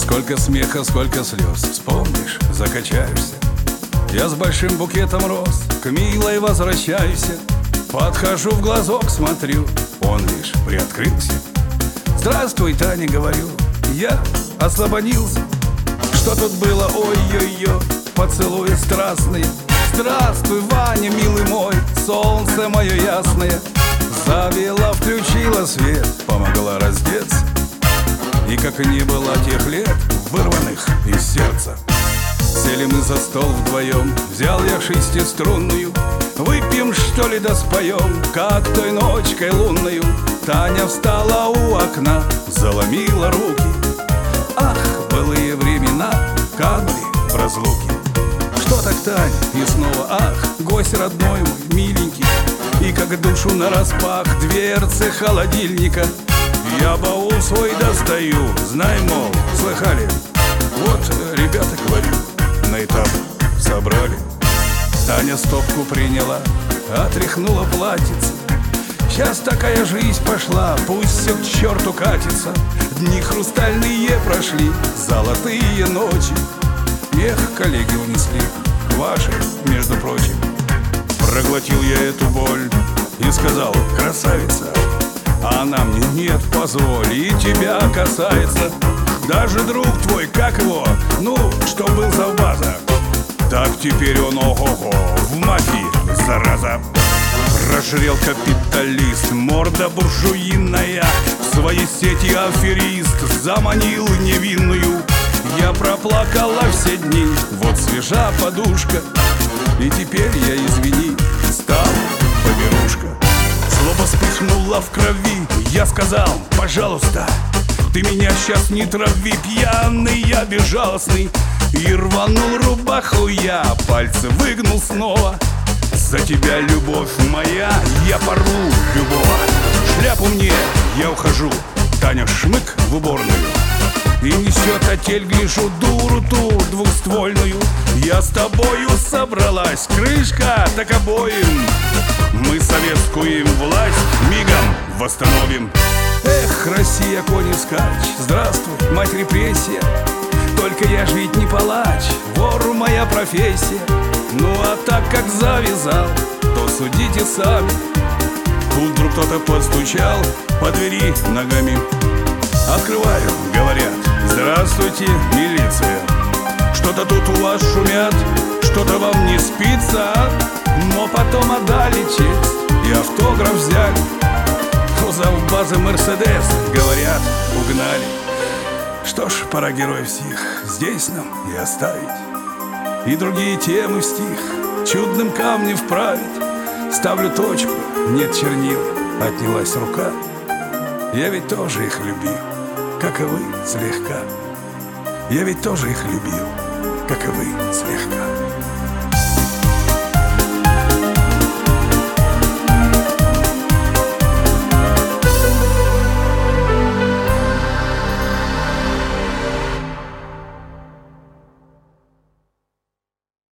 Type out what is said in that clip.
Сколько смеха, сколько слез. Вспомнишь, закачаешься. Я с большим букетом роз к милой возвращаюсь. Подхожу, в глазок смотрю, он лишь приоткрылся. Здравствуй, Таня, говорю, я ослабонился. Что тут было, ой-ой-ой, поцелуи страстные. Здравствуй, Ваня, милый мой, солнце мое ясное. Завела, включила свет, помогла раздеться. И как и не было тех лет, вырванных из сердца. Сели мы за стол вдвоем, взял я шестиструнную. Выпьем, что ли, да споем, как той ночкой лунною. Таня встала у окна, заломила руки. Ах, былые времена, канули в разлуке. Что так, Таня? И снова ах, гость родной мой, миленький. И как душу нараспах дверцы холодильника. Я баул свой достаю, знай, мол, слыхали? Вот, ребята, говорю, на этап собрали. Таня стопку приняла, отряхнула платьице. Сейчас такая жизнь пошла, пусть все к черту катится. Дни хрустальные прошли, золотые ночи. Эх, коллеги унесли, ваши, между прочим. Проглотил я эту боль и сказал: красавица. А она мне: нет, позволь, и тебя касается. Даже друг твой, как его, ну, что был завбаза. Так теперь он, ого-го, в мафии, зараза. Прожрел капиталист, морда буржуиная. В свои сети аферист заманил невинную. Я проплакала все дни, вот свежа подушка. И теперь я, извини, стал поберушка. Злоба вспыхнула в крови, я сказал: пожалуйста, ты меня сейчас не трави, пьяный я, безжалостный. И рванул рубаху я, пальцы выгнул снова. За тебя, любовь моя, я порву любого. Шляпу мне, я ухожу. Таня шмык в уборную и несет отель, гляжу, дуру ту двухствольную. Я с тобою собралась, крышка так обоим. Мы советскую им власть мигом восстановим. Эх, Россия, конь скач, здравствуй, мать репрессия. Только я ж ведь не палач, вору моя профессия. Ну а так как завязал, то судите сами. Тут вдруг кто-то постучал по двери ногами. Открываю, говорят: здравствуйте, милиция. Что-то тут у вас шумят, что-то вам не спится. Но потом отдали честь и автограф взяли. У завбазы Мерседес, говорят, угнали. Что ж, пора героев сих здесь нам и оставить. И другие темы в стих чудным камнем вправить. Ставлю точку, нет чернил, отнялась рука. Я ведь тоже их любил, как и вы, слегка. Я ведь тоже их любил, как и вы, слегка.